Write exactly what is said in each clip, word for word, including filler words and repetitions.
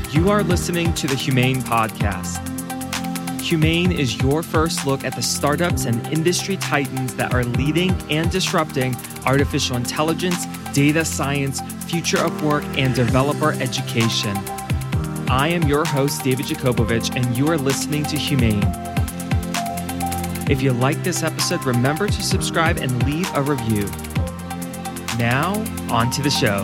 You are listening to the Humane Podcast. Humane is your first look at the startups and industry titans that are leading and disrupting artificial intelligence, data science, future of work, and developer education. I am your host, David Jakobovich, and you are listening to Humane. If you like this episode, remember to subscribe and leave a review. Now, on to the show.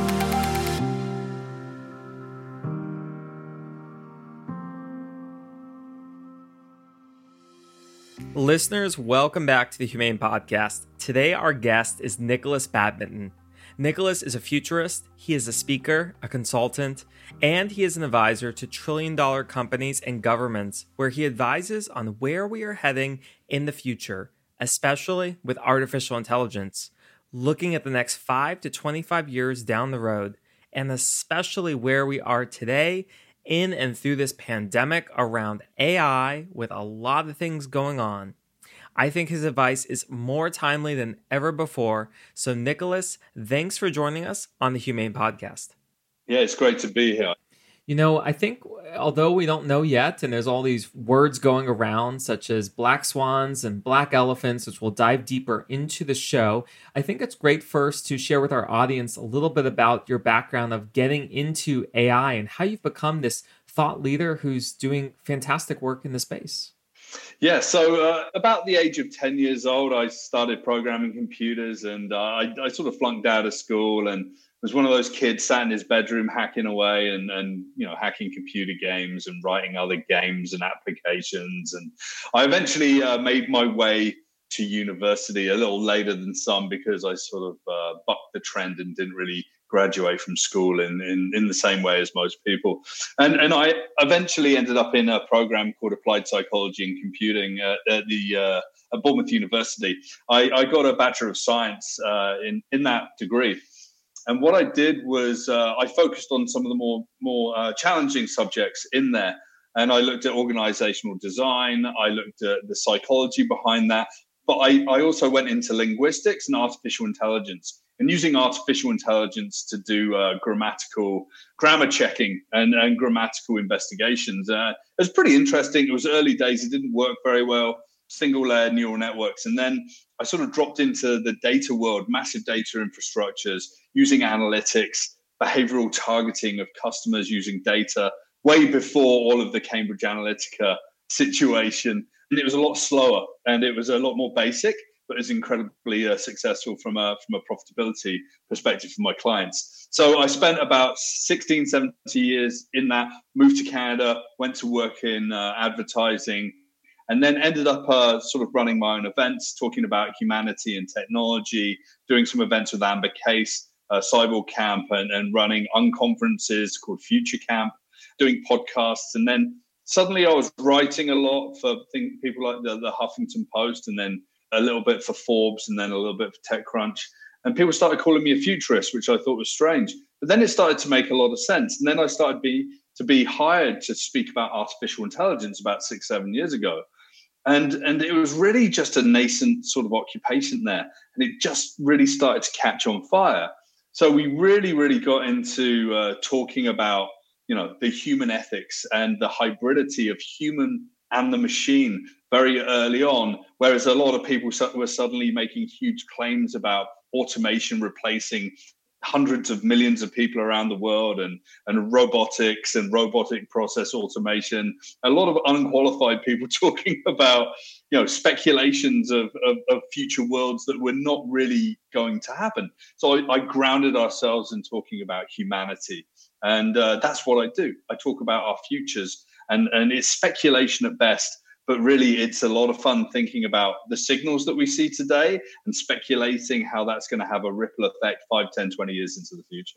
Listeners, welcome back to the Humane Podcast. Today, our guest is Nicholas Badminton. Nicholas is a futurist, he is a speaker, a consultant, and he is an advisor to trillion-dollar companies and governments where he advises on where we are heading in the future, especially with artificial intelligence, looking at the next five to twenty-five years down the road, and especially where we are today in and through this pandemic around A I with a lot of things going on. I think his advice is more timely than ever before. So Nicholas, thanks for joining us on the Humane Podcast. Yeah, it's great to be here. You know, I think although we don't know yet, and there's all these words going around, such as black swans and black elephants, which we'll dive deeper into the show, I think it's great first to share with our audience a little bit about your background of getting into A I and how you've become this thought leader who's doing fantastic work in the space. Yeah, so uh, about the age of ten years old, I started programming computers, and uh, I, I sort of flunked out of school and was one of those kids sat in his bedroom hacking away and, and you know, hacking computer games and writing other games and applications. And I eventually uh, made my way to university a little later than some because I sort of uh, bucked the trend and didn't really graduate from school in, in, in the same way as most people. And, and I eventually ended up in a program called Applied Psychology and Computing uh, at the uh, at Bournemouth University. I, I got a Bachelor of Science uh, in, in that degree. And what I did was uh, I focused on some of the more more uh, challenging subjects in there. And I looked at organizational design. I looked at the psychology behind that. But I, I also went into linguistics and artificial intelligence and using artificial intelligence to do uh, grammatical grammar checking and, and grammatical investigations. Uh, it was pretty interesting. It was early days. It didn't work very well. Single layer neural networks. And then I sort of dropped into the data world, massive data infrastructures, using analytics, behavioral targeting of customers using data, way before all of the Cambridge Analytica situation. And it was a lot slower and it was a lot more basic, but it's incredibly uh, successful from a, from a profitability perspective for my clients. So I spent about sixteen, seventeen years in that, moved to Canada, went to work in uh, advertising, and then ended up uh, sort of running my own events, talking about humanity and technology, doing some events with Amber Case, uh, Cyborg Camp, and, and running unconferences called Future Camp, doing podcasts. And then suddenly I was writing a lot for think, people like the, the Huffington Post, and then a little bit for Forbes, and then a little bit for TechCrunch. And people started calling me a futurist, which I thought was strange. But then it started to make a lot of sense. And then I started be, to be hired to speak about artificial intelligence about six, seven years ago. And and it was really just a nascent sort of occupation there. And it just really started to catch on fire. So we really, really got into uh, talking about, you know, the human ethics and the hybridity of human and the machine very early on, whereas a lot of people were suddenly making huge claims about automation replacing hundreds of millions of people around the world, and, and robotics and robotic process automation. A lot of unqualified people talking about, you know, speculations of, of, of future worlds that were not really going to happen. So I, I grounded ourselves in talking about humanity. And uh, that's what I do. I talk about our futures, and, and it's speculation at best. But really, it's a lot of fun thinking about the signals that we see today and speculating how that's going to have a ripple effect five, ten, twenty years into the future.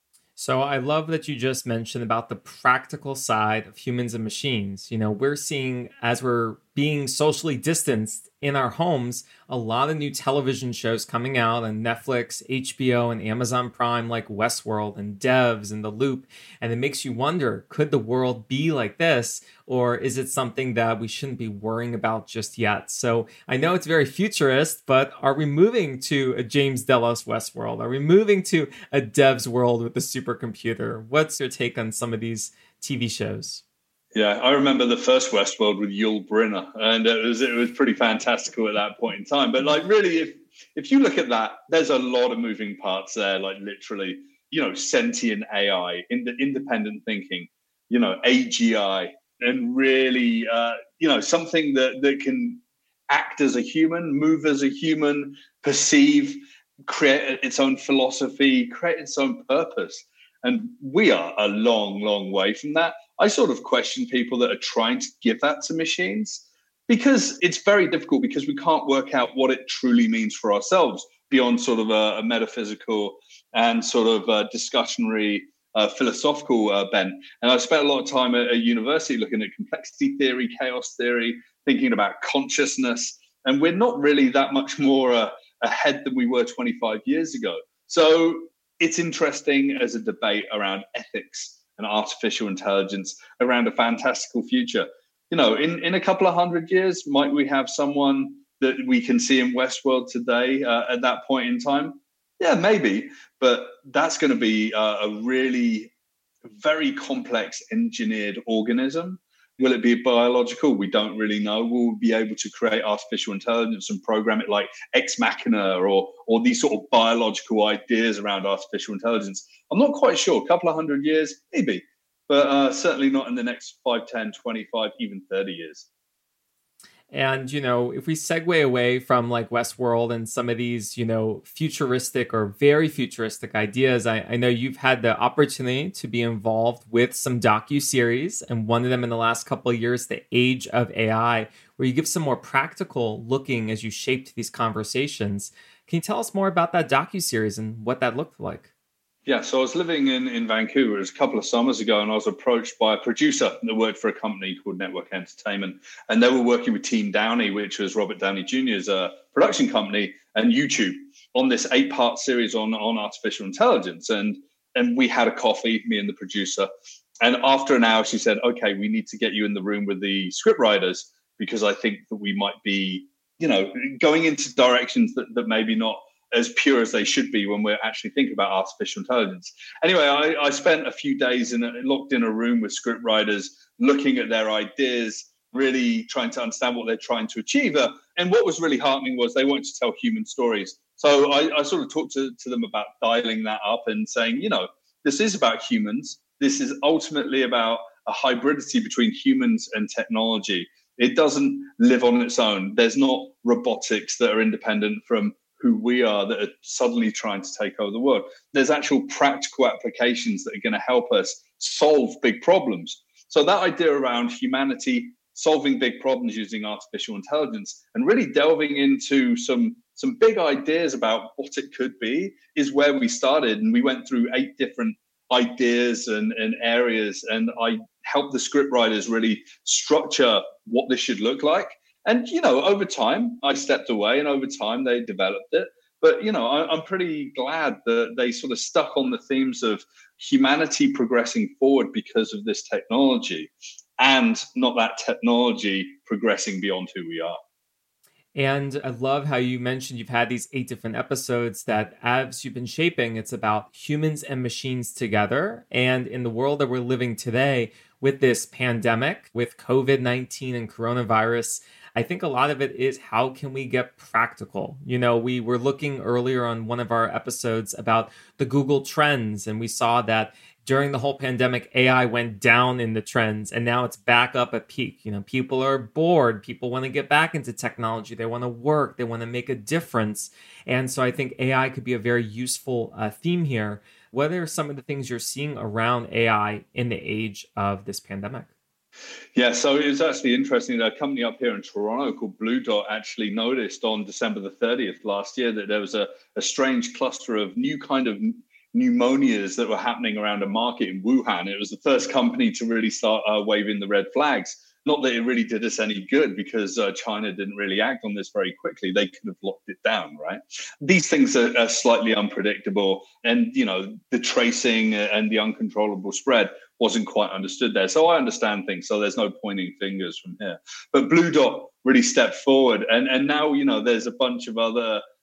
So I love that you just mentioned about the practical side of humans and machines. You know, we're seeing, as we're being socially distanced in our homes, a lot of new television shows coming out on Netflix, H B O, and Amazon Prime, like Westworld and Devs and The Loop. And it makes you wonder, could the world be like this? Or is it something that we shouldn't be worrying about just yet? So I know it's very futurist, but are we moving to a James Delos Westworld? Are we moving to a Devs world with a supercomputer? What's your take on some of these T V shows. Yeah, I remember the first Westworld with Yul Brynner, and it was it was pretty fantastical at that point in time. But like, really, if if you look at that, there's a lot of moving parts there. Like, literally, you know, sentient A I, in the independent thinking, you know, A G I, and really, uh, you know, something that that can act as a human, move as a human, perceive, create its own philosophy, create its own purpose. And we are a long, long way from that. I sort of question people that are trying to give that to machines, because it's very difficult, because we can't work out what it truly means for ourselves beyond sort of a, a metaphysical and sort of a discussionary uh, philosophical uh, bent. And I spent a lot of time at, at university looking at complexity theory, chaos theory, thinking about consciousness. And we're not really that much more uh, ahead than we were twenty-five years ago. So it's interesting as a debate around ethics and artificial intelligence around a fantastical future. You know, in, in a couple of hundred years, might we have someone that we can see in Westworld today uh, at that point in time? Yeah, maybe. But that's going to be uh, a really very complex engineered organism. Will it be biological? We don't really know. Will we be able to create artificial intelligence and program it like Ex Machina or or these sort of biological ideas around artificial intelligence? I'm not quite sure. A couple of hundred years, maybe. But uh, certainly not in the next five, ten, twenty-five, even thirty years. And, you know, if we segue away from like Westworld and some of these, you know, futuristic or very futuristic ideas, I, I know you've had the opportunity to be involved with some docuseries, and one of them in the last couple of years, The Age of A I, where you give some more practical looking as you shaped these conversations. Can you tell us more about that docuseries and what that looked like? Yeah, so I was living in, in Vancouver. It was a couple of summers ago, and I was approached by a producer that worked for a company called Network Entertainment. And they were working with Team Downey, which was Robert Downey Junior's uh, production company, and YouTube, on this eight-part series on, on artificial intelligence. And, and we had a coffee, me and the producer. And after an hour, she said, okay, we need to get you in the room with the scriptwriters, because I think that we might be, you know, going into directions that, that maybe not as pure as they should be when we're actually thinking about artificial intelligence. Anyway, I, I spent a few days in a, locked in a room with scriptwriters, looking at their ideas, really trying to understand what they're trying to achieve. Uh, and what was really heartening was they wanted to tell human stories. So I, I sort of talked to, to them about dialing that up and saying, you know, this is about humans. This is ultimately about a hybridity between humans and technology. It doesn't live on its own. There's not robotics that are independent from who we are that are suddenly trying to take over the world. There's actual practical applications that are going to help us solve big problems. So that idea around humanity solving big problems using artificial intelligence and really delving into some, some big ideas about what it could be is where we started. And we went through eight different ideas and, and areas, and I helped the scriptwriters really structure what this should look like. And, you know, over time, I stepped away, and over time they developed it. But, you know, I, I'm pretty glad that they sort of stuck on the themes of humanity progressing forward because of this technology, and not that technology progressing beyond who we are. And I love how you mentioned you've had these eight different episodes that as you've been shaping, it's about humans and machines together. And in the world that we're living today with this pandemic, with COVID nineteen and coronavirus, I think a lot of it is how can we get practical? You know, we were looking earlier on one of our episodes about the Google Trends, and we saw that during the whole pandemic, A I went down in the trends, and now it's back up at peak. You know, people are bored. People want to get back into technology. They want to work. They want to make a difference. And so I think A I could be a very useful uh, theme here. What are some of the things you're seeing around A I in the age of this pandemic? Yeah, so it was actually interesting that a company up here in Toronto called Blue Dot actually noticed on December the thirtieth last year that there was a, a strange cluster of new kind of pneumonias that were happening around a market in Wuhan. It was the first company to really start uh, waving the red flags. Not that it really did us any good, because uh, China didn't really act on this very quickly. They could have locked it down, right? These things are, are slightly unpredictable. And, you know, the tracing and the uncontrollable spread wasn't quite understood there. So I understand things. So there's no pointing fingers from here. But Blue Dot really stepped forward. And, and now, you know, there's a bunch of other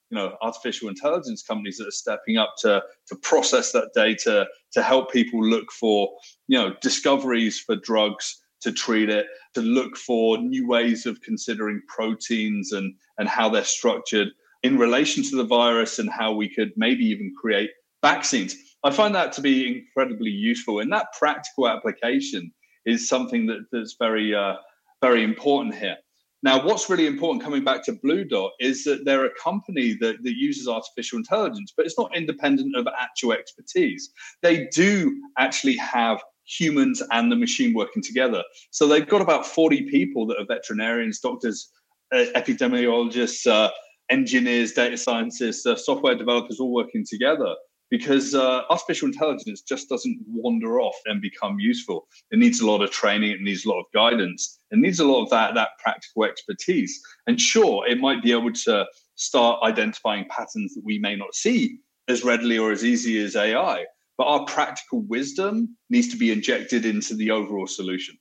you know, artificial intelligence companies that are stepping up to, to process that data, to help people look for, you know, discoveries for drugs to treat it, to look for new ways of considering proteins and, and how they're structured in relation to the virus and how we could maybe even create vaccines. I find that to be incredibly useful. And that practical application is something that, that's very, uh, very important here. Now, what's really important, coming back to Blue Dot, is that they're a company that, that uses artificial intelligence, but it's not independent of actual expertise. They do actually have humans and the machine working together. So they've got about forty people that are veterinarians, doctors, uh, epidemiologists, uh, engineers, data scientists, uh, software developers all working together, because uh, artificial intelligence just doesn't wander off and become useful. It needs a lot of training. It needs a lot of guidance. It needs a lot of that, that practical expertise. And sure, it might be able to start identifying patterns that we may not see as readily or as easy as A I. But our practical wisdom needs to be injected into the overall solution.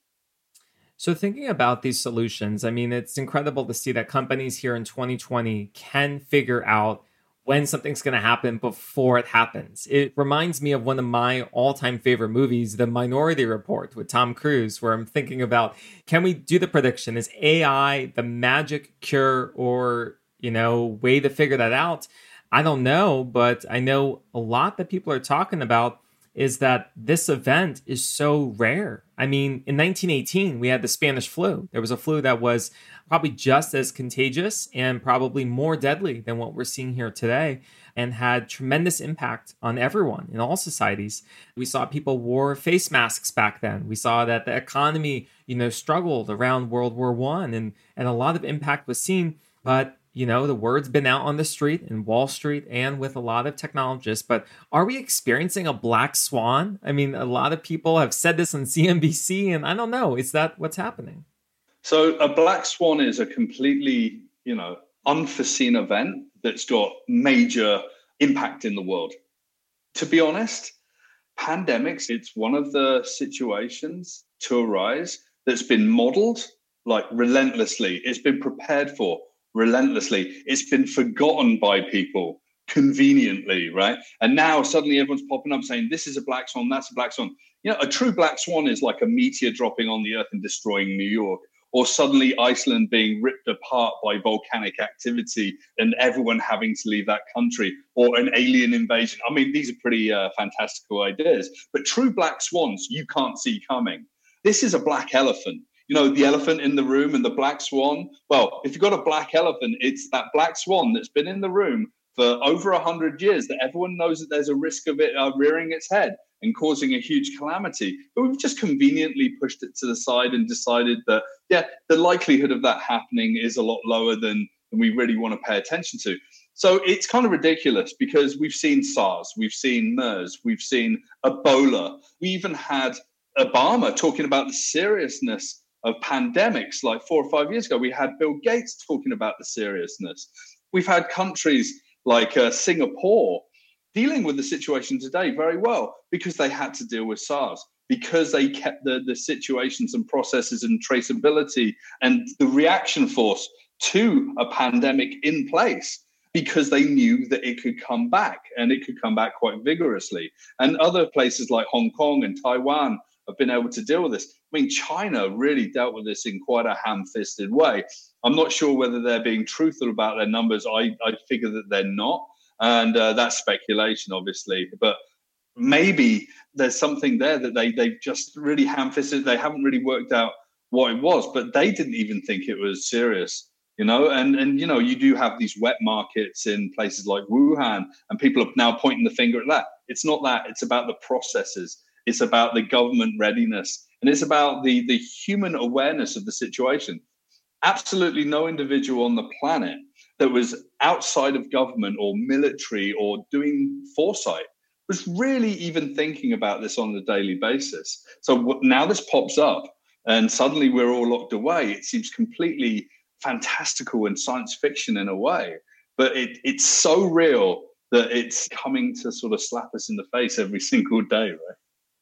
So thinking about these solutions, I mean, it's incredible to see that companies here in twenty twenty can figure out when something's going to happen before it happens. It reminds me of one of my all-time favorite movies, The Minority Report with Tom Cruise, where I'm thinking about, can we do the prediction? Is A I the magic cure or, you know, way to figure that out? I don't know, but I know a lot that people are talking about is that this event is so rare. I mean, in nineteen eighteen, we had the Spanish flu. There was a flu that was probably just as contagious and probably more deadly than what we're seeing here today, and had tremendous impact on everyone in all societies. We saw people wore face masks back then. We saw that the economy, you know, struggled around World War One, and, and a lot of impact was seen. But you know, the word's been out on the street in Wall Street and with a lot of technologists, but are we experiencing a black swan? I mean, a lot of people have said this on C N B C, and I don't know, is that what's happening? So a black swan is a completely, you know, unforeseen event that's got major impact in the world. To be honest, pandemics, it's one of the situations to arise that's been modeled like relentlessly. It's been prepared for relentlessly. It's been forgotten by people conveniently, right? And now suddenly everyone's popping up saying, this is a black swan, that's a black swan. You know, a true black swan is like a meteor dropping on the earth and destroying New York, or suddenly Iceland being ripped apart by volcanic activity and everyone having to leave that country, or an alien invasion. I mean, these are pretty uh, fantastical ideas, but true black swans you can't see coming. This is a black elephant. You know, the elephant in the room and the black swan. Well, if you've got a black elephant, it's that black swan that's been in the room for over one hundred years that everyone knows that there's a risk of it uh, rearing its head and causing a huge calamity. But we've just conveniently pushed it to the side and decided that, yeah, the likelihood of that happening is a lot lower than, than we really want to pay attention to. So it's kind of ridiculous because we've seen SARS, we've seen MERS, we've seen Ebola. We even had Obama talking about the seriousness of pandemics like four or five years ago. We had Bill Gates talking about the seriousness. We've had countries like uh, Singapore dealing with the situation today very well because they had to deal with SARS, because they kept the, the situations and processes and traceability and the reaction force to a pandemic in place, because they knew that it could come back, and it could come back quite vigorously. And other places like Hong Kong and Taiwan have been able to deal with this. I mean, China really dealt with this in quite a ham-fisted way. I'm not sure whether they're being truthful about their numbers. I, I figure that they're not. And uh, that's speculation, obviously. But maybe there's something there that they, they've just really ham-fisted. They haven't really worked out what it was, but they didn't even think it was serious, you know? And, and you know, you do have these wet markets in places like Wuhan, and people are now pointing the finger at that. It's not that. It's about the processes. It's about the government readiness, and it's about the, the human awareness of the situation. Absolutely no individual on the planet that was outside of government or military or doing foresight was really even thinking about this on a daily basis. So now this pops up and suddenly we're all locked away. It seems completely fantastical and science fiction in a way, but it, it's so real that it's coming to sort of slap us in the face every single day, right?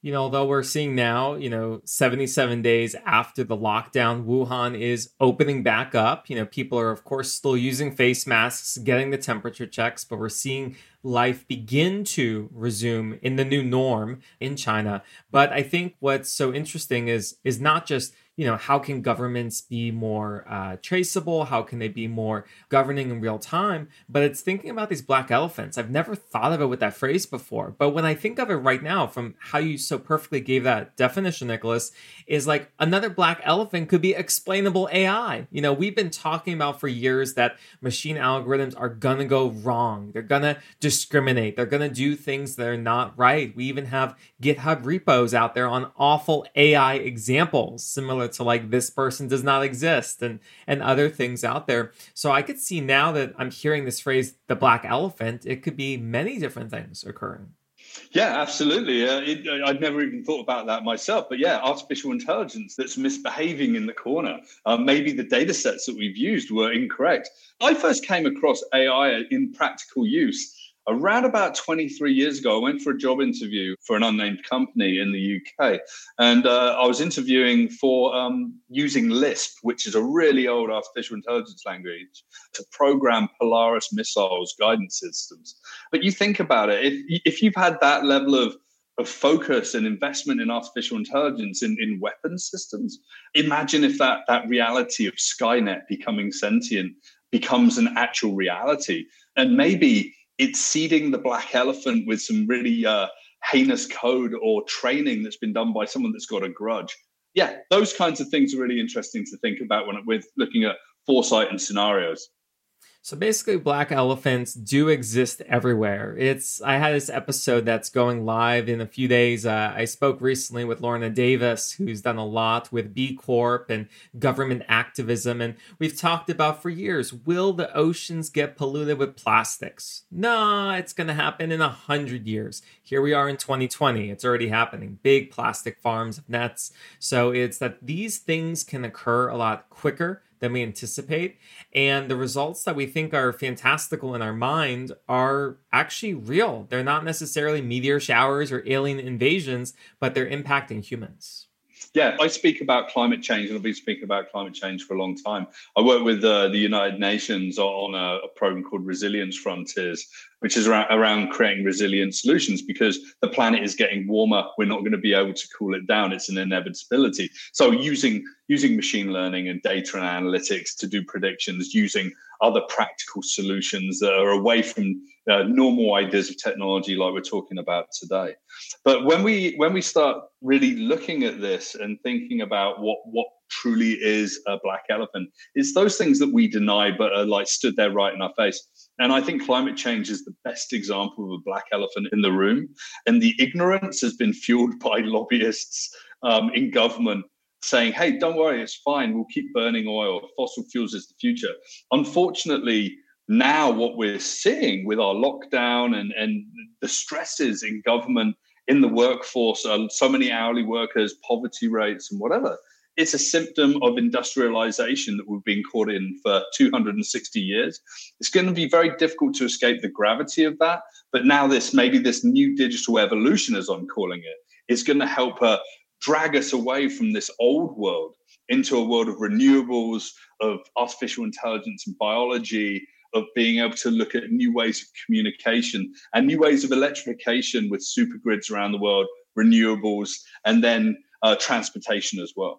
You know, although we're seeing now, you know, seventy-seven days after the lockdown, Wuhan is opening back up. You know, people are, of course, still using face masks, getting the temperature checks, but we're seeing life begin to resume in the new norm in China. But I think what's so interesting is is not just, you know, how can governments be more uh, traceable? How can they be more governing in real time? But it's thinking about these black elephants. I've never thought of it with that phrase before. But when I think of it right now, from how you so perfectly gave that definition, Nicholas, is like another black elephant could be explainable A I. You know, we've been talking about for years that machine algorithms are going to go wrong. They're going to discriminate. They're going to do things that are not right. We even have GitHub repos out there on awful A I examples, similar to like this person does not exist and and other things out there. So I could see now that I'm hearing this phrase, the black elephant, it could be many different things occurring. Yeah, absolutely. Uh, it, I'd never even thought about that myself. But yeah, artificial intelligence that's misbehaving in the corner. Uh, maybe the data sets that we've used were incorrect. I first came across A I in practical use around about twenty-three years ago. I went for a job interview for an unnamed company in the U K. And uh, I was interviewing for um, using Lisp, which is a really old artificial intelligence language, to program Polaris missiles guidance systems. But you think about it, if, if you've had that level of of focus and investment in artificial intelligence in, in weapons systems, imagine if that, that reality of Skynet becoming sentient becomes an actual reality. And maybe it's seeding the black elephant with some really uh, heinous code or training that's been done by someone that's got a grudge. Yeah, those kinds of things are really interesting to think about when we're looking at foresight and scenarios. So basically, black elephants do exist everywhere. It's I had this episode that's going live in a few days. Uh, I spoke recently with Lorna Davis, who's done a lot with B Corp and government activism. And we've talked about for years, will the oceans get polluted with plastics? No, it's going to happen in a hundred years. Here we are in twenty twenty. It's already happening. Big plastic farms of nets. So it's that these things can occur a lot quicker than we anticipate. And the results that we think are fantastical in our mind are actually real. They're not necessarily meteor showers or alien invasions, but they're impacting humans. Yeah, I speak about climate change, and I've been speaking about climate change for a long time. I work with uh, the United Nations on a, a program called Resilience Frontiers, which is around, around creating resilient solutions, because the planet is getting warmer. We're not going to be able to cool it down. It's an inevitability. So using using machine learning and data and analytics to do predictions, using other practical solutions that are away from uh, normal ideas of technology like we're talking about today. But when we when we start really looking at this and thinking about what what truly is a black elephant, it's those things that we deny but are like stood there right in our face. And I think climate change is the best example of a black elephant in the room. And the ignorance has been fueled by lobbyists um, in government saying, hey, don't worry, it's fine. We'll keep burning oil. Fossil fuels is the future. Unfortunately, now what we're seeing with our lockdown and, and the stresses in government, in the workforce, uh, so many hourly workers, poverty rates and whatever, it's a symptom of industrialization that we've been caught in for two hundred sixty years. It's going to be very difficult to escape the gravity of that. But now this, maybe this new digital evolution, as I'm calling it, is going to help uh, drag us away from this old world into a world of renewables, of artificial intelligence and biology, of being able to look at new ways of communication and new ways of electrification with supergrids around the world, renewables, and then uh, transportation as well.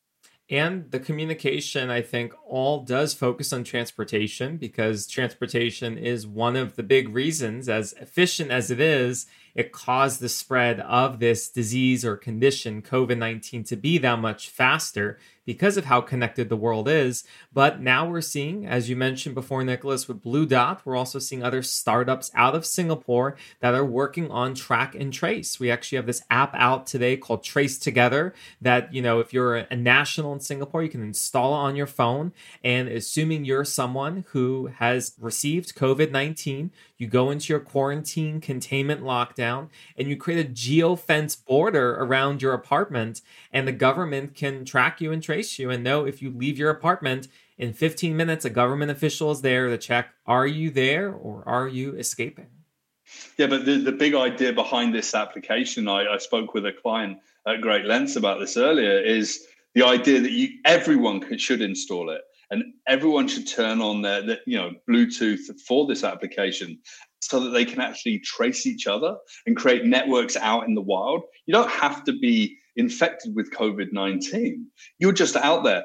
And the communication, I think, all does focus on transportation, because transportation is one of the big reasons, as efficient as it is, it caused the spread of this disease or condition, COVID nineteen, to be that much faster because of how connected the world is. But now we're seeing, as you mentioned before, Nicholas, with Blue Dot, we're also seeing other startups out of Singapore that are working on track and trace. We actually have this app out today called Trace Together that, you know, if you're a national in Singapore, you can install it on your phone. And assuming you're someone who has received COVID nineteen, you go into your quarantine containment lockdown and you create a geo-fence border around your apartment, and the government can track you and trace you and know if you leave your apartment in fifteen minutes, a government official is there to check, are you there or are you escaping? Yeah, but the, the big idea behind this application, I, I spoke with a client at great lengths about this earlier, is the idea that you everyone could, should install it, and everyone should turn on their, their you know Bluetooth for this application, so that they can actually trace each other and create networks out in the wild. You don't have to be infected with COVID nineteen. You're just out there.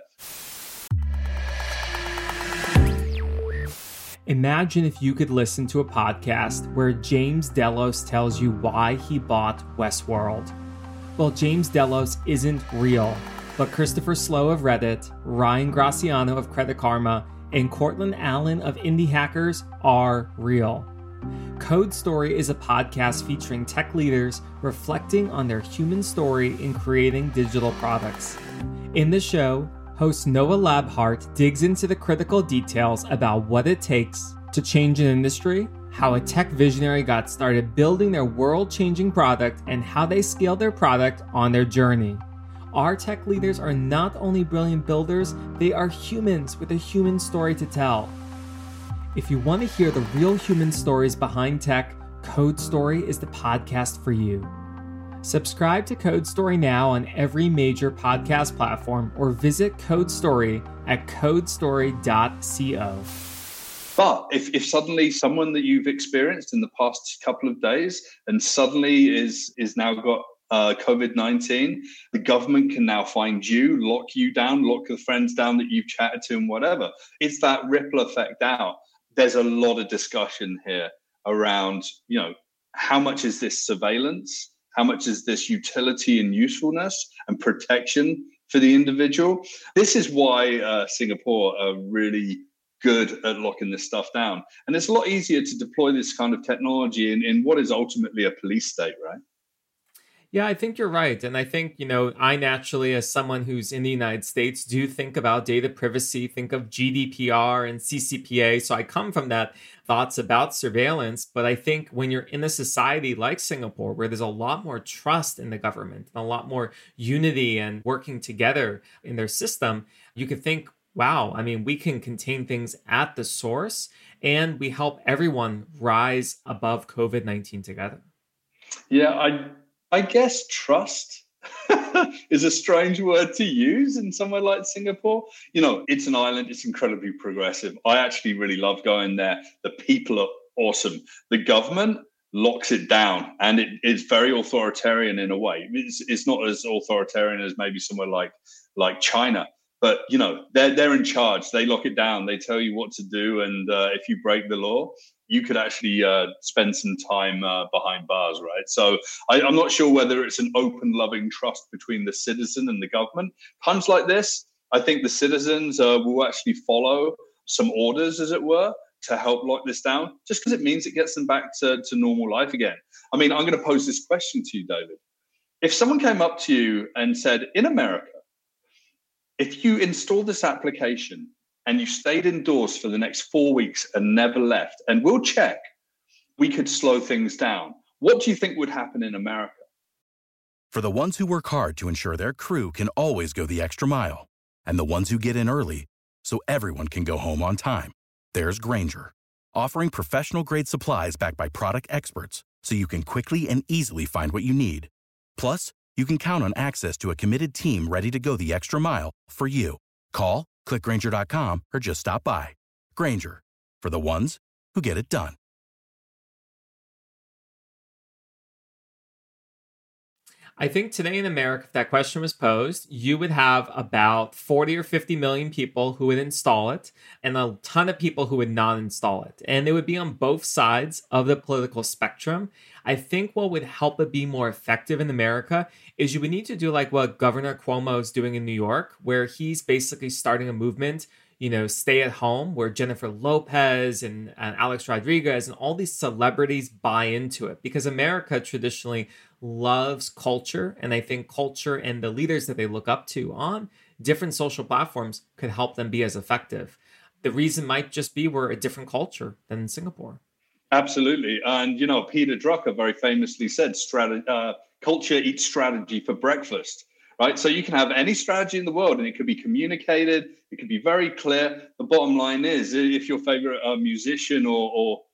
Imagine if you could listen to a podcast where James Delos tells you why he bought Westworld. Well, James Delos isn't real, but Christopher Slow of Reddit, Ryan Graciano of Credit Karma, and Cortland Allen of Indie Hackers are real. Code Story is a podcast featuring tech leaders reflecting on their human story in creating digital products. In the show, host Noah Labhart digs into the critical details about what it takes to change an industry, how a tech visionary got started building their world-changing product, and how they scaled their product on their journey. Our tech leaders are not only brilliant builders, they are humans with a human story to tell. If you want to hear the real human stories behind tech, Code Story is the podcast for you. Subscribe to Code Story now on every major podcast platform or visit Code Story at codestory dot co. But if, if suddenly someone that you've experienced in the past couple of days and suddenly is is now got uh, COVID nineteen, the government can now find you, lock you down, lock the friends down that you've chatted to and whatever. It's that ripple effect out. There's a lot of discussion here around, you know, how much is this surveillance? How much is this utility and usefulness and protection for the individual? This is why uh, Singapore are really good at locking this stuff down. And it's a lot easier to deploy this kind of technology in, in what is ultimately a police state, right? Yeah, I think you're right. And I think, you know, I naturally, as someone who's in the United States, do think about data privacy, think of G D P R and C C P A. So I come from that thoughts about surveillance. But I think when you're in a society like Singapore, where there's a lot more trust in the government and a lot more unity and working together in their system, you could think, wow, I mean, we can contain things at the source and we help everyone rise above COVID nineteen together. Yeah, I I guess trust is a strange word to use in somewhere like Singapore. You know, it's an island. It's incredibly progressive. I actually really love going there. The people are awesome. The government locks it down, and it is very authoritarian in a way. It's, it's not as authoritarian as maybe somewhere like like China. But, you know, they're, they're in charge. They lock it down. They tell you what to do. And uh, if you break the law, you could actually uh, spend some time uh, behind bars, right? So I, I'm not sure whether it's an open, loving trust between the citizen and the government. Times like this, I think the citizens uh, will actually follow some orders, as it were, to help lock this down, just because it means it gets them back to, to normal life again. I mean, I'm going to pose this question to you, David. If someone came up to you and said, in America, if you installed this application and you stayed indoors for the next four weeks and never left, and we'll check, we could slow things down. What do you think would happen in America? For the ones who work hard to ensure their crew can always go the extra mile, and the ones who get in early so everyone can go home on time, there's Grainger, offering professional-grade supplies backed by product experts so you can quickly and easily find what you need. Plus, you can count on access to a committed team ready to go the extra mile for you. Call, click Grainger dot com, or just stop by. Grainger, for the ones who get it done. I think today in America, if that question was posed, you would have about forty or fifty million people who would install it and a ton of people who would not install it. And it would be on both sides of the political spectrum. I think what would help it be more effective in America is you would need to do like what Governor Cuomo is doing in New York, where he's basically starting a movement, you know, stay at home, where Jennifer Lopez and, and Alex Rodriguez and all these celebrities buy into it, because America traditionally loves culture. And I think culture and the leaders that they look up to on different social platforms could help them be as effective. The reason might just be we're a different culture than in Singapore. Absolutely. And, you know, Peter Drucker very famously said, Strat- uh, culture eats strategy for breakfast. Right. So you can have any strategy in the world and it could be communicated. It could be very clear. The bottom line is, if your favorite uh, musician or, or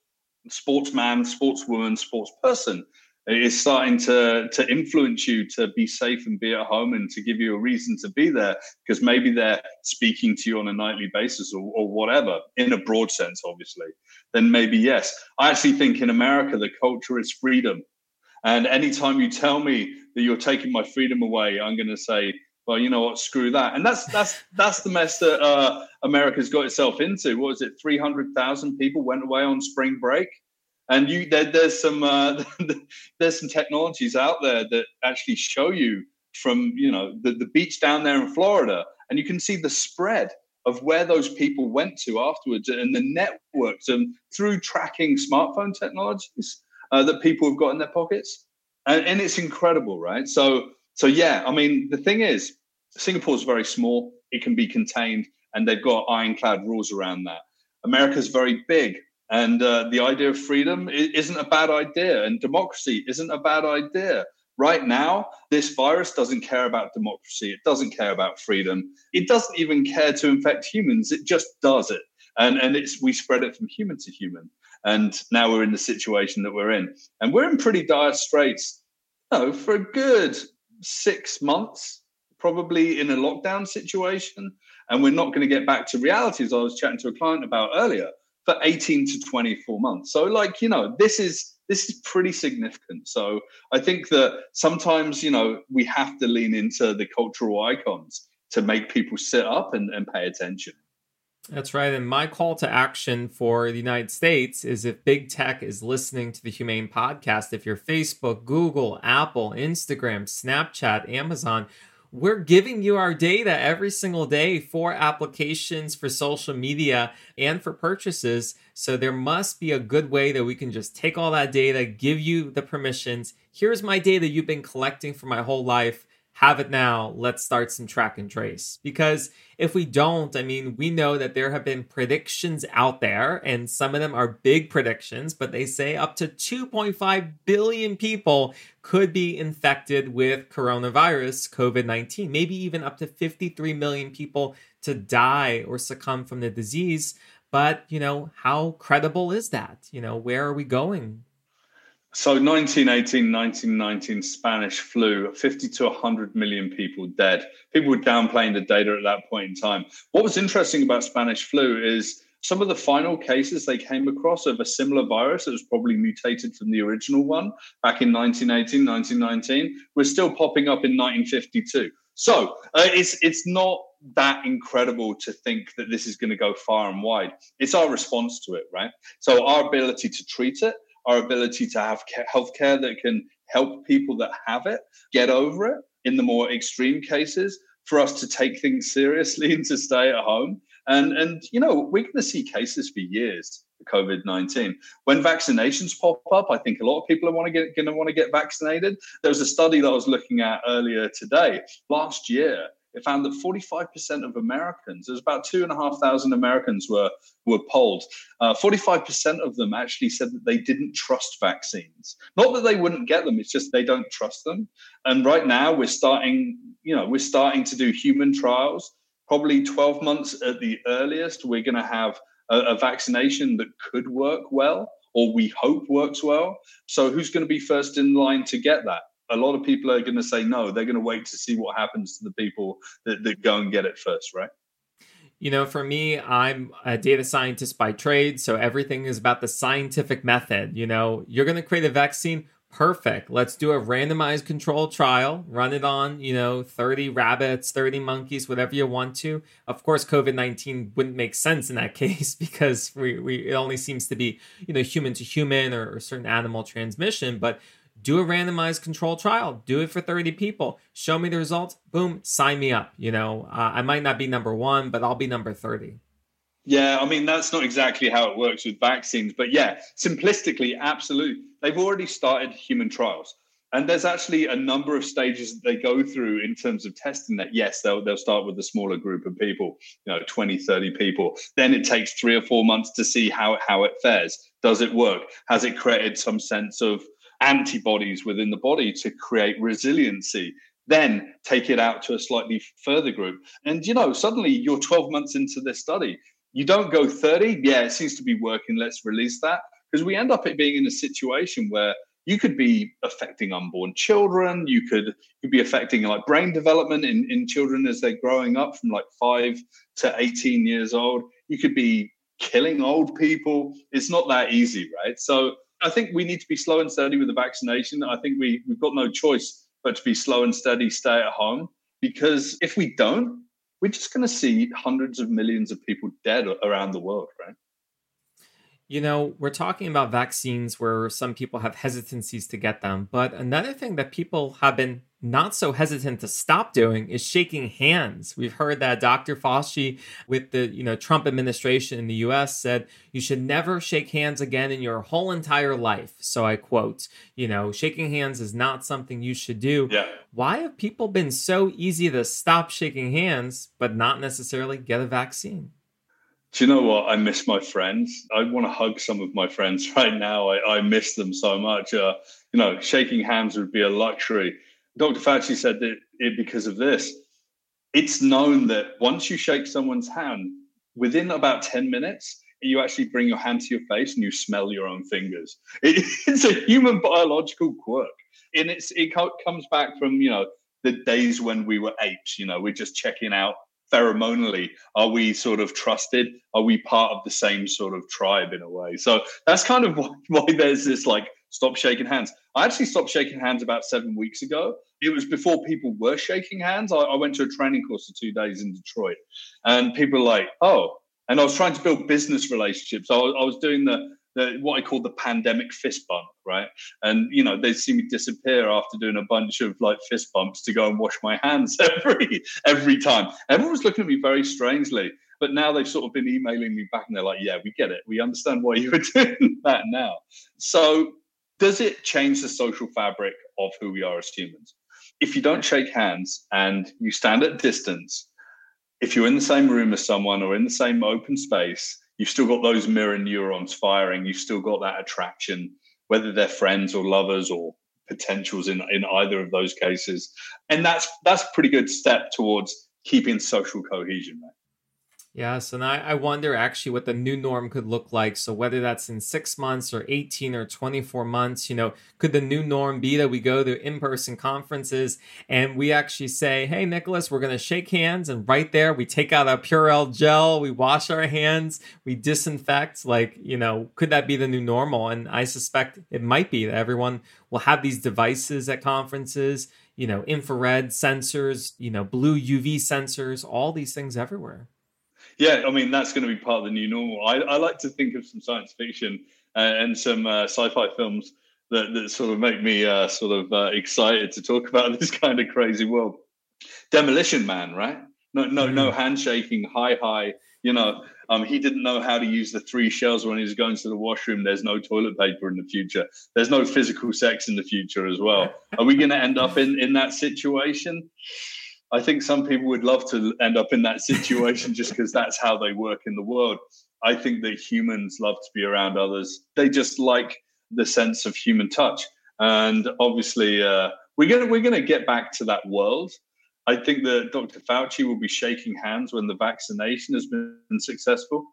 sportsman, sportswoman, sportsperson is starting to, to influence you to be safe and be at home and to give you a reason to be there because maybe they're speaking to you on a nightly basis or, or whatever, in a broad sense, obviously, then maybe yes. I actually think in America, the culture is freedom. And anytime you tell me that you're taking my freedom away, I'm going to say, well, you know what, screw that. And that's that's that's the mess that uh, America's got itself into. What was it, three hundred thousand people went away on spring break? And you, there, there's some uh, there's some technologies out there that actually show you from, you know, the, the beach down there in Florida, and you can see the spread of where those people went to afterwards and the networks and through tracking smartphone technologies uh, that people have got in their pockets. And, and it's incredible, right? So, so yeah, I mean, the thing is, Singapore's very small. It can be contained, and they've got ironclad rules around that. America's very big. And uh, the idea of freedom isn't a bad idea, and democracy isn't a bad idea. Right now, this virus doesn't care about democracy. It doesn't care about freedom. It doesn't even care to infect humans. It just does it. And, and it's we spread it from human to human. And now we're in the situation that we're in. And we're in pretty dire straits, you know, for a good six months, probably in a lockdown situation. And we're not going to get back to reality, as I was chatting to a client about earlier, for eighteen to twenty-four months. So like, you know, this is this is pretty significant. So I think that sometimes, you know, we have to lean into the cultural icons to make people sit up and, and pay attention. That's right. And my call to action for the United States is if big tech is listening to the Humane Podcast, if you're Facebook, Google, Apple, Instagram, Snapchat, Amazon, we're giving you our data every single day for applications, for social media, and for purchases. So there must be a good way that we can just take all that data, give you the permissions. Here's my data you've been collecting for my whole life. Have it now. Let's start some track and trace. Because if we don't, I mean, we know that there have been predictions out there, and some of them are big predictions, but they say up to two point five billion people could be infected with coronavirus, COVID nineteen, maybe even up to fifty-three million people to die or succumb from the disease. But, you know, how credible is that? You know, where are we going? So nineteen eighteen, nineteen nineteen Spanish flu, fifty to one hundred million people dead. People were downplaying the data at that point in time. What was interesting about Spanish flu is some of the final cases they came across of a similar virus that was probably mutated from the original one back in nineteen eighteen, nineteen nineteen was still popping up in nineteen fifty-two. So uh, it's it's not that incredible to think that this is going to go far and wide. It's our response to it, right? So our ability to treat it, our ability to have healthcare that can help people that have it get over it in the more extreme cases, for us to take things seriously and to stay at home. And, and you know, we're going to see cases for years for COVID nineteen. When vaccinations pop up, I think a lot of people are want to get, going to want to get vaccinated. There was a study that I was looking at earlier today. Last year, it found that forty-five percent of Americans, there's about two and a half thousand Americans were, were polled. Uh, forty-five percent of them actually said that they didn't trust vaccines. Not that they wouldn't get them, it's just they don't trust them. And right now we're starting, you know, we're starting to do human trials. Probably twelve months at the earliest, we're going to have a, a vaccination that could work well, or we hope works well. So who's going to be first in line to get that? A lot of people are going to say no. They're going to wait to see what happens to the people that, that go and get it first, right? You know, for me, I'm a data scientist by trade, so everything is about the scientific method. You know, you're going to create a vaccine. Perfect. Let's do a randomized controlled trial, run it on, you know, thirty rabbits, thirty monkeys, whatever you want to. Of course, COVID nineteen wouldn't make sense in that case because we, we it only seems to be, you know, human to human or, or certain animal transmission. But do a randomized control trial. Do it for thirty people. Show me the results. Boom, sign me up. You know, uh, I might not be number one, but I'll be number thirty. Yeah, I mean, that's not exactly how it works with vaccines. But yeah, simplistically, absolutely. They've already started human trials. And there's actually a number of stages that they go through in terms of testing that. Yes, they'll, they'll start with a smaller group of people, you know, twenty, thirty people. Then it takes three or four months to see how, how it fares. Does it work? Has it created some sense of antibodies within the body to create resiliency? Then take it out to a slightly further group. And, you know, suddenly you're twelve months into this study. You don't go thirty. Yeah, it seems to be working. Let's release that. because we end up it being in a situation where you could be affecting unborn children. You could could be affecting like brain development in, in children as they're growing up from like five to eighteen years old. You could be killing old people. It's not that easy, right? So I think we need to be slow and steady with the vaccination. I think we, we've got no choice but to be slow and steady, stay at home. Because if we don't, we're just going to see hundreds of millions of people dead around the world, right? You know, we're talking about vaccines where some people have hesitancies to get them. But another thing that people have been not so hesitant to stop doing is shaking hands. We've heard that Doctor Fauci with the, you know, Trump administration in the U S said you should never shake hands again in your whole entire life. So I quote, you know, shaking hands is not something you should do. Yeah. Why have people been so easy to stop shaking hands, but not necessarily get a vaccine? Do you know what? I miss my friends. I want to hug some of my friends right now. I, I miss them so much. Uh, you know, shaking hands would be a luxury. Doctor Fauci said that it because of this. It's known that once you shake someone's hand, within about ten minutes, you actually bring your hand to your face and you smell your own fingers. It, it's a human biological quirk. And it's, it comes back from, you know, the days when we were apes. You know, we're just checking out pheromonally. Are we sort of trusted? Are we part of the same sort of tribe in a way? So that's kind of why, why there's this like, stop shaking hands. I actually stopped shaking hands about seven weeks ago. It was before people were shaking hands. I, I went to a training course for two days in Detroit, and people were like, oh, and I was trying to build business relationships. I was, I was doing the, the what I call the pandemic fist bump, right? And, you know, they'd see me disappear after doing a bunch of like fist bumps to go and wash my hands every every time. Everyone was looking at me very strangely. But now they've sort of been emailing me back and they're like, yeah, we get it. We understand why you were doing that now. So does it change the social fabric of who we are as humans? If you don't shake hands and you stand at distance, if you're in the same room as someone or in the same open space, you've still got those mirror neurons firing. You've still got that attraction, whether they're friends or lovers or potentials in, in either of those cases. And that's that's a pretty good step towards keeping social cohesion, right? Yes, and I, I wonder actually what the new norm could look like. So whether that's in six months or eighteen or twenty-four months, you know, could the new norm be that we go to in-person conferences and we actually say, hey, Nicholas, we're going to shake hands. And right there, we take out our Purell gel, we wash our hands, we disinfect. Like, you know, could that be the new normal? And I suspect it might be that everyone will have these devices at conferences, you know, infrared sensors, you know, blue U V sensors, all these things everywhere. Yeah, I mean, that's going to be part of the new normal. I, I like to think of some science fiction uh, and some uh, sci-fi films that, that sort of make me uh, sort of uh, excited to talk about this kind of crazy world. Demolition Man, right? No, no, no handshaking, hi, hi. You know, um, he didn't know how to use the three shells when he was going to the washroom. There's no toilet paper in the future. There's no physical sex in the future as well. Are we going to end up in, in that situation? I think some people would love to end up in that situation just because that's how they work in the world. I think that humans love to be around others. They just like the sense of human touch. And obviously, uh, we're going to we're going to get back to that world. I think that Doctor Fauci will be shaking hands when the vaccination has been successful.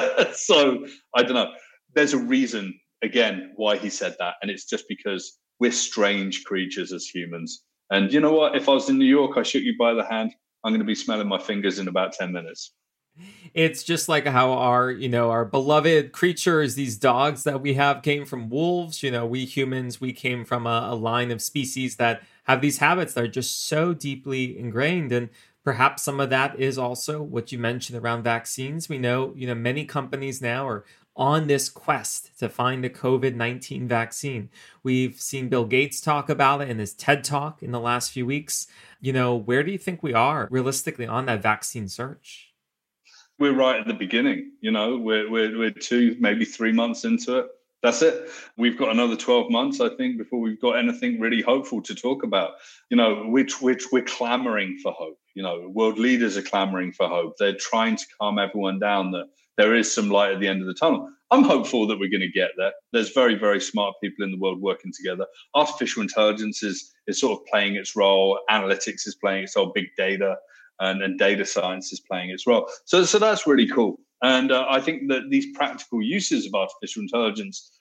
So I don't know. There's a reason, again, why he said that. And it's just because we're strange creatures as humans. And you know what? If I was in New York, I shook you by the hand. I'm going to be smelling my fingers in about ten minutes. It's just like how our, you know, our beloved creatures, these dogs that we have came from wolves. You know, we humans, we came from a, a line of species that have these habits that are just so deeply ingrained. And perhaps some of that is also what you mentioned around vaccines. We know, you know, many companies now are on this quest to find a COVID nineteen vaccine. We've seen Bill Gates talk about it in his TED Talk in the last few weeks. You know, where do you think we are realistically on that vaccine search? We're right at the beginning. You know, we're, we're, we're two, maybe three months into it. That's it. We've got another twelve months, I think, before we've got anything really hopeful to talk about. You know, which which we're clamoring for hope. You know, world leaders are clamoring for hope. They're trying to calm everyone down that there is some light at the end of the tunnel. I'm hopeful that we're going to get there. There's very, very smart people in the world working together. Artificial intelligence is, is sort of playing its role. Analytics is playing its role. Big data and, and data science is playing its role. So, so that's really cool. And uh, I think that these practical uses of artificial intelligence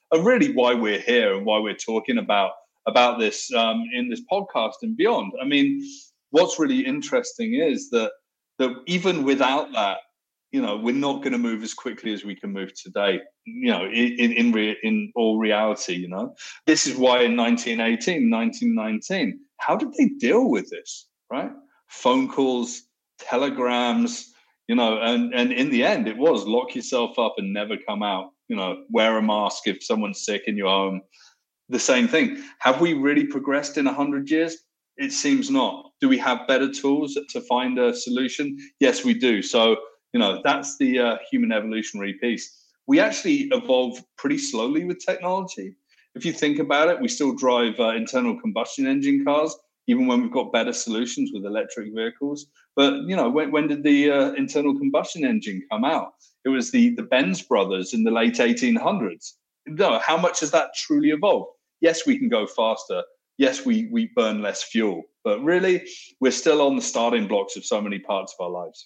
are really why we're here and why we're talking about about this um, in this podcast and beyond. I mean, what's really interesting is that that even without that, you know, we're not going to move as quickly as we can move today. You know, in in re- in all reality, you know, this is why in nineteen eighteen, nineteen nineteen, how did they deal with this? Right, phone calls, telegrams, you know, and and in the end, it was lock yourself up and never come out. You know, wear a mask if someone's sick in your home. The same thing. Have we really progressed in a hundred years? It seems not. Do we have better tools to find a solution? Yes, we do. So, you know, that's the uh, human evolutionary piece. We actually evolve pretty slowly with technology. If you think about it, we still drive uh, internal combustion engine cars, even when we've got better solutions with electric vehicles. But, you know, when, when did the uh, internal combustion engine come out? It was the, the Benz brothers in the late eighteen hundreds. No, how much has that truly evolved? Yes, we can go faster. Yes, we we burn less fuel. But really, we're still on the starting blocks of so many parts of our lives.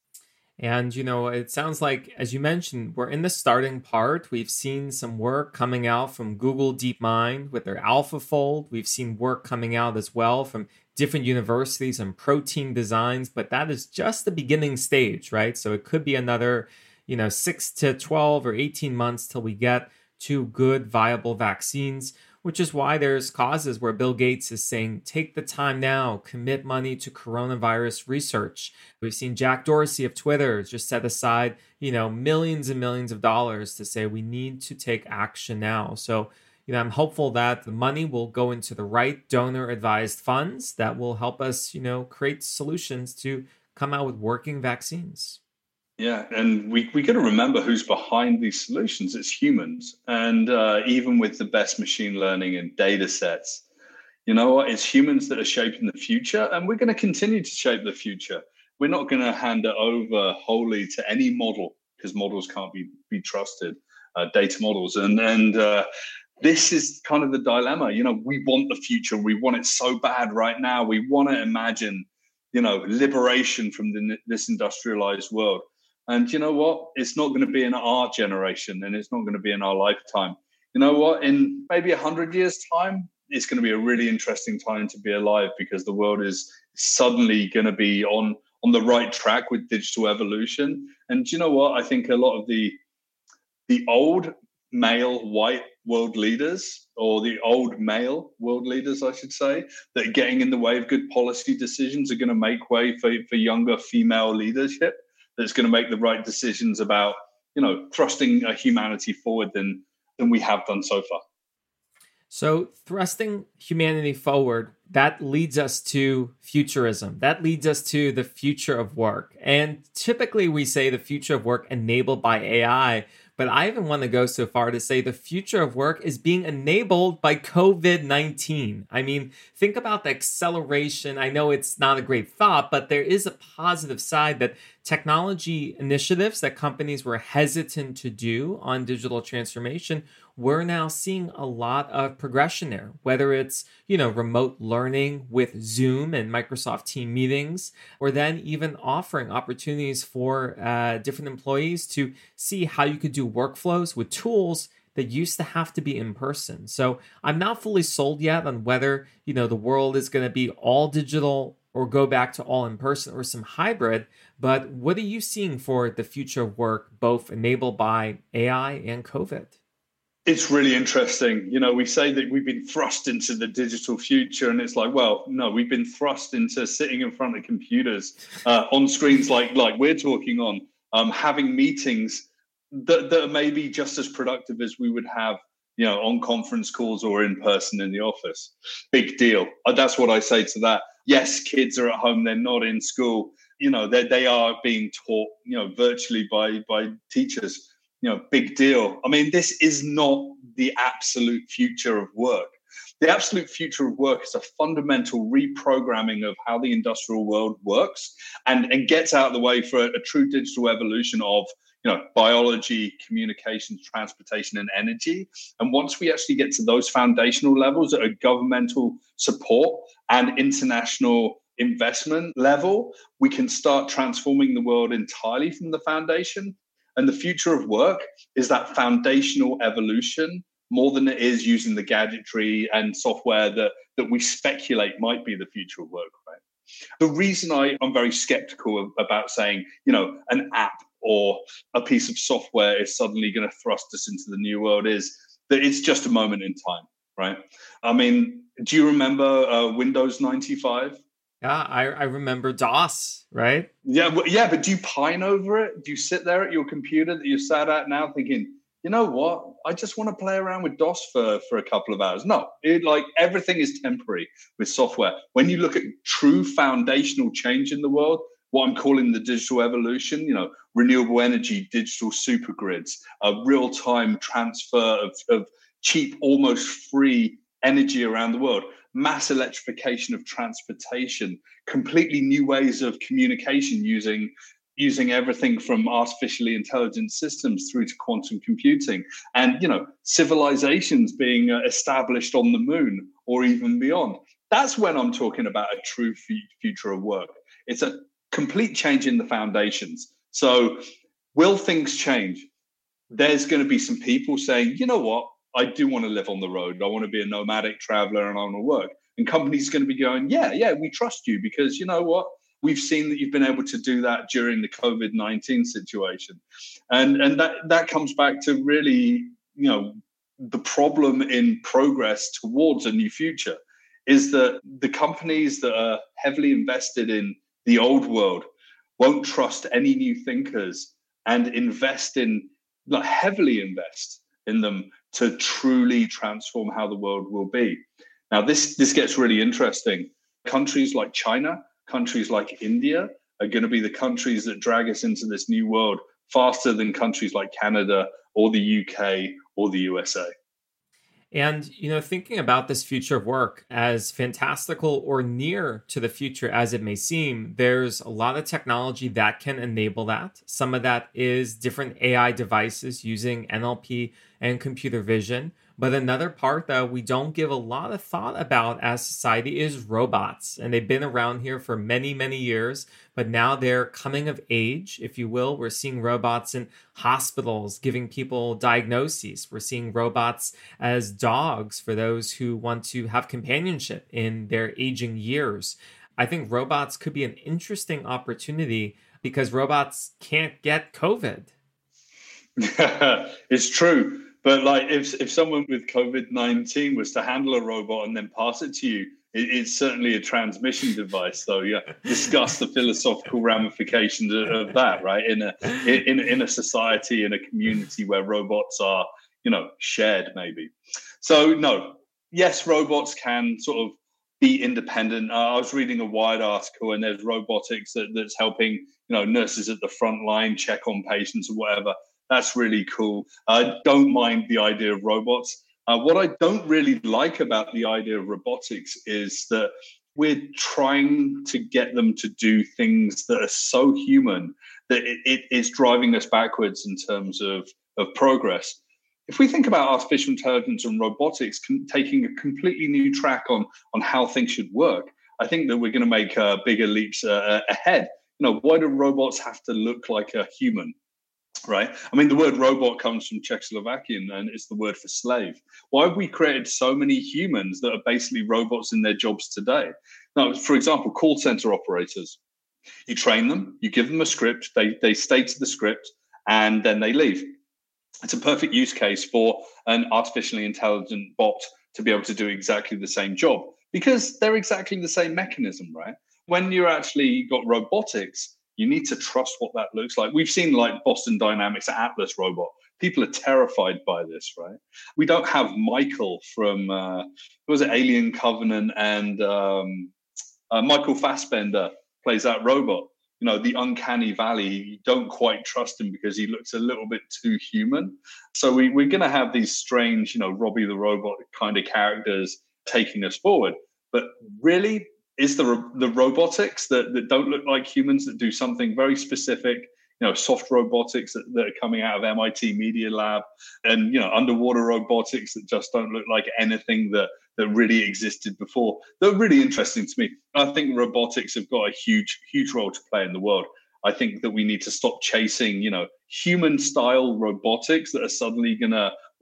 And, you know, it sounds like, as you mentioned, we're in the starting part. We've seen some work coming out from Google DeepMind with their AlphaFold. We've seen work coming out as well from different universities on protein designs, but that is just the beginning stage, right? So it could be another, you know, six to twelve or eighteen months till we get to good, viable vaccines, which is why there's causes where Bill Gates is saying, take the time now, commit money to coronavirus research. We've seen Jack Dorsey of Twitter just set aside, you know, millions and millions of dollars to say we need to take action now. So, you know, I'm hopeful that the money will go into the right donor-advised funds that will help us, you know, create solutions to come out with working vaccines. Yeah, and we we got to remember who's behind these solutions. It's humans, and uh, even with the best machine learning and data sets, you know what? It's humans that are shaping the future, and we're going to continue to shape the future. We're not going to hand it over wholly to any model because models can't be be trusted, uh, data models, and and uh, this is kind of the dilemma. You know, we want the future. We want it so bad right now. We want to imagine, you know, liberation from the, this industrialized world. And you know what? It's not going to be in our generation, and it's not going to be in our lifetime. You know what? In maybe a hundred years' time, it's going to be a really interesting time to be alive because the world is suddenly going to be on on the right track with digital evolution. And you know what? I think a lot of the the old male white world leaders, or the old male world leaders, I should say, that are getting in the way of good policy decisions are going to make way for, for younger female leadership that's going to make the right decisions about, you know, thrusting uh, humanity forward than than we have done so far. So thrusting humanity forward, that leads us to futurism. That leads us to the future of work. And typically we say the future of work enabled by A I, but I even want to go so far to say the future of work is being enabled by covid nineteen. I mean, think about the acceleration. I know it's not a great thought, but there is a positive side that technology initiatives that companies were hesitant to do on digital transformation, we're now seeing a lot of progression there, whether it's, you know, remote learning with Zoom and Microsoft Team meetings, or then even offering opportunities for uh, different employees to see how you could do workflows with tools that used to have to be in person. So I'm not fully sold yet on whether, you know, the world is going to be all digital or go back to all in person or some hybrid. But what are you seeing for the future of work, both enabled by A I and COVID? It's really interesting. You know, we say that we've been thrust into the digital future, and it's like, well, no, we've been thrust into sitting in front of computers uh, on screens like like we're talking on, um, having meetings that, that are maybe just as productive as we would have, you know, on conference calls or in person in the office. Big deal. That's what I say to that. Yes, kids are at home; they're not in school. You know, they they are being taught, you know, virtually by by teachers. You know, big deal. I mean, this is not the absolute future of work. The absolute future of work is a fundamental reprogramming of how the industrial world works and, and gets out of the way for a, a true digital evolution of, you know, biology, communications, transportation, and energy. And once we actually get to those foundational levels at a governmental support and international investment level, we can start transforming the world entirely from the foundation. And the future of work is that foundational evolution more than it is using the gadgetry and software that, that we speculate might be the future of work, right? The reason I, I'm very skeptical about saying, you know, an app or a piece of software is suddenly going to thrust us into the new world is that it's just a moment in time, right? I mean, do you remember uh, Windows ninety-five? Yeah, I, I remember DOS, right? Yeah, well, yeah, but do you pine over it? Do you sit there at your computer that you're sat at now thinking, you know what? I just want to play around with DOS for, for a couple of hours. No, it, like everything is temporary with software. When you look at true foundational change in the world, what I'm calling the digital evolution, you know, renewable energy, digital supergrids, a real-time transfer of, of cheap, almost free energy around the world, mass electrification of transportation, completely new ways of communication using using everything from artificially intelligent systems through to quantum computing, and you know, civilizations being uh, established on the moon or even beyond. That's when I'm talking about a true f- future of work. It's a complete change in the foundations. So will things change? There's going to be some people saying, you know what, I do want to live on the road. I want to be a nomadic traveler and I want to work. And companies are going to be going, yeah, yeah, we trust you because you know what? We've seen that you've been able to do that during the COVID nineteen situation. And, and that, that comes back to really, you know, the problem in progress towards a new future is that the companies that are heavily invested in the old world won't trust any new thinkers and invest in, like heavily invest in them to truly transform how the world will be. Now, this, this gets really interesting. Countries like China, countries like India are going to be the countries that drag us into this new world faster than countries like Canada or the U K or the U S A. And, you know, thinking about this future of work, as fantastical or near to the future as it may seem, there's a lot of technology that can enable that. Some of that is different A I devices using N L P and computer vision. But another part that we don't give a lot of thought about as society is robots. And they've been around here for many, many years, but now they're coming of age, if you will. We're seeing robots in hospitals giving people diagnoses. We're seeing robots as dogs for those who want to have companionship in their aging years. I think robots could be an interesting opportunity because robots can't get COVID. It's true. But like if if someone with COVID nineteen was to handle a robot and then pass it to you, it, it's certainly a transmission device. So yeah, discuss the philosophical ramifications of, of that, right? In a in in a society, in a community where robots are, you know, shared maybe. So no, yes, robots can sort of be independent. Uh, I was reading a Wired article, and there's robotics that, that's helping, you know, nurses at the front line check on patients or whatever. That's really cool. I don't mind the idea of robots. Uh, what I don't really like about the idea of robotics is that we're trying to get them to do things that are so human that it, it is driving us backwards in terms of, of progress. If we think about artificial intelligence and robotics com- taking a completely new track on, on how things should work, I think that we're going to make uh, bigger leaps uh, ahead. You know, why do robots have to look like a human? Right. I mean, the word robot comes from Czechoslovakian and it's the word for slave. Why have we created so many humans that are basically robots in their jobs today? Now, for example, call center operators. You train them, you give them a script, they, they stay to the script, and then they leave. It's a perfect use case for an artificially intelligent bot to be able to do exactly the same job because they're exactly the same mechanism, right? When you're actually got robotics, you need to trust what that looks like. We've seen like Boston Dynamics Atlas robot. People are terrified by this, right? We don't have Michael from, uh, what was it, Alien Covenant, and um, uh, Michael Fassbender plays that robot. You know, the uncanny valley, you don't quite trust him because he looks a little bit too human. So we, we're going to have these strange, you know, Robbie the Robot kind of characters taking us forward. But really, is the the robotics that, that don't look like humans, that do something very specific, you know, soft robotics that, that are coming out of M I T Media Lab, and, you know, underwater robotics that just don't look like anything that, that really existed before. They're really interesting to me. I think robotics have got a huge, huge role to play in the world. I think that we need to stop chasing, you know, human style robotics that are suddenly going to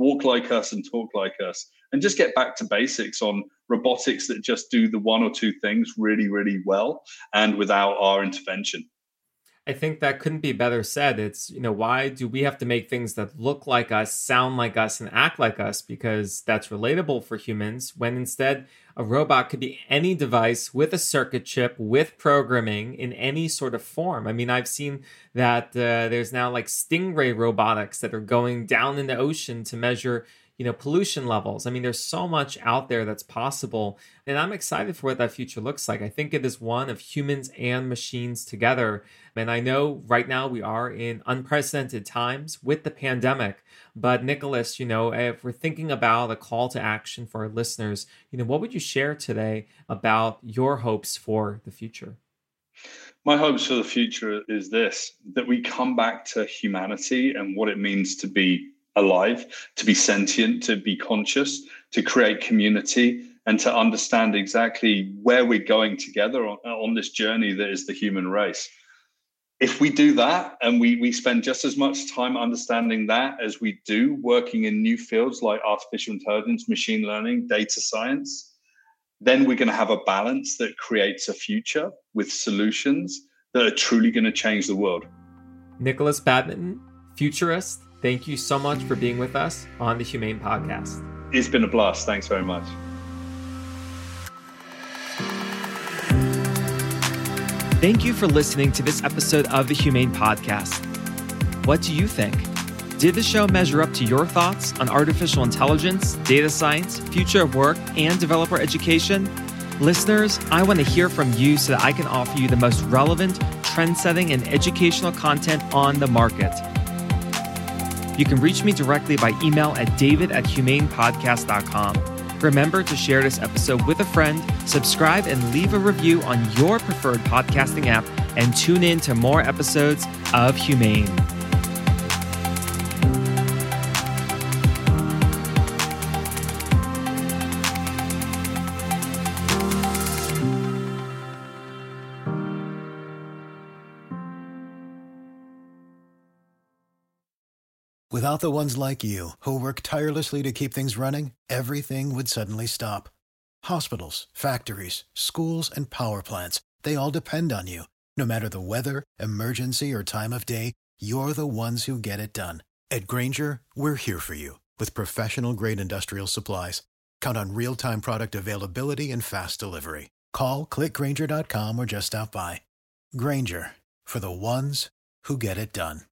walk like us and talk like us, and just get back to basics on robotics that just do the one or two things really, really well and without our intervention. I think that couldn't be better said. It's, you know, why do we have to make things that look like us, sound like us, and act like us? Because that's relatable for humans, when instead a robot could be any device with a circuit chip, with programming in any sort of form. I mean, I've seen that uh, there's now like Stingray robotics that are going down in the ocean to measure, you know, pollution levels. I mean, there's so much out there that's possible, and I'm excited for what that future looks like. I think it is one of humans and machines together. And I know right now we are in unprecedented times with the pandemic, but Nicholas, you know, if we're thinking about a call to action for our listeners, you know, what would you share today about your hopes for the future? My hopes for the future is this, that we come back to humanity and what it means to be alive, to be sentient, to be conscious, to create community, and to understand exactly where we're going together on, on this journey that is the human race. If we do that, and we, we spend just as much time understanding that as we do working in new fields like artificial intelligence, machine learning, data science, then we're going to have a balance that creates a future with solutions that are truly going to change the world. Nicholas Badminton, futurist, thank you so much for being with us on the Humane Podcast. It's been a blast. Thanks very much. Thank you for listening to this episode of the Humane Podcast. What do you think? Did the show measure up to your thoughts on artificial intelligence, data science, future of work, and developer education? Listeners, I want to hear from you so that I can offer you the most relevant, trend-setting, and educational content on the market. You can reach me directly by email at david at humane podcast dot com. Remember to share this episode with a friend, subscribe, and leave a review on your preferred podcasting app, and tune in to more episodes of Humane. Without the ones like you, who work tirelessly to keep things running, everything would suddenly stop. Hospitals, factories, schools, and power plants, they all depend on you. No matter the weather, emergency, or time of day, you're the ones who get it done. At Grainger, we're here for you with professional-grade industrial supplies. Count on real-time product availability and fast delivery. Call, click grainger dot com, or just stop by. Grainger, for the ones who get it done.